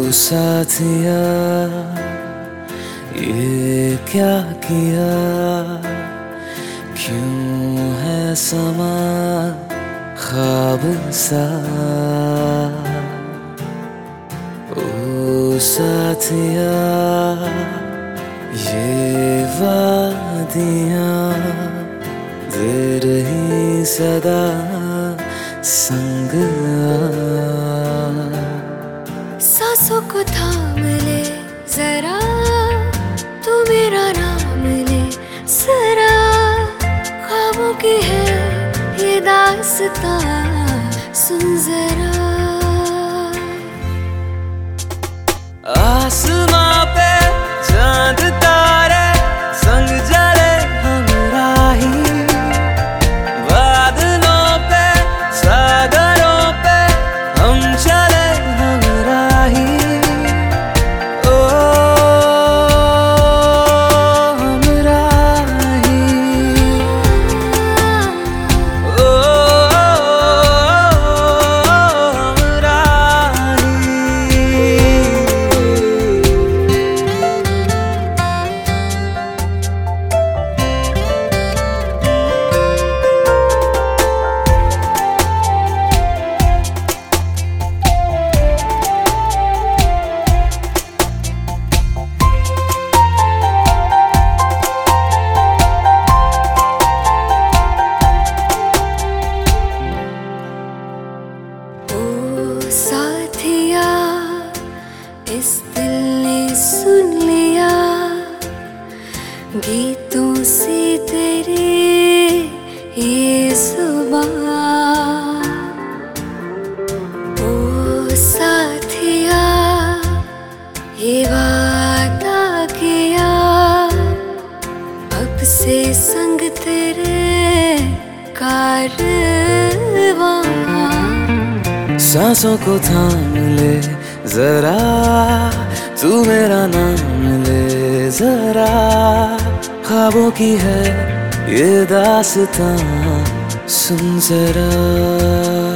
साथिया ये क्या किया, क्यों है समा ख्वाब सा। ओ साथिया ये वादियाँ दे रही सदा संग आ। सांसों को थाम ले जरा, तू मेरा नाम ले जरा। ख्वाबों की है ये दास्तां, सुन जरा। आसमां पे चांद तारे संग जले हमराही, बादलों पे सागरों पे हम चले हमराही। ओ हमराही, ओ साथिया इस दिल ने सुन लिया, गीतों से तेरे ये जुबान। ओ साथिया ये वादा किया, अब से संग तेरे कारवां। सांसों को थाम ले जरा, तू मेरा नाम ले जरा। ख्वाबों की है ये दास्तां, सुन जरा।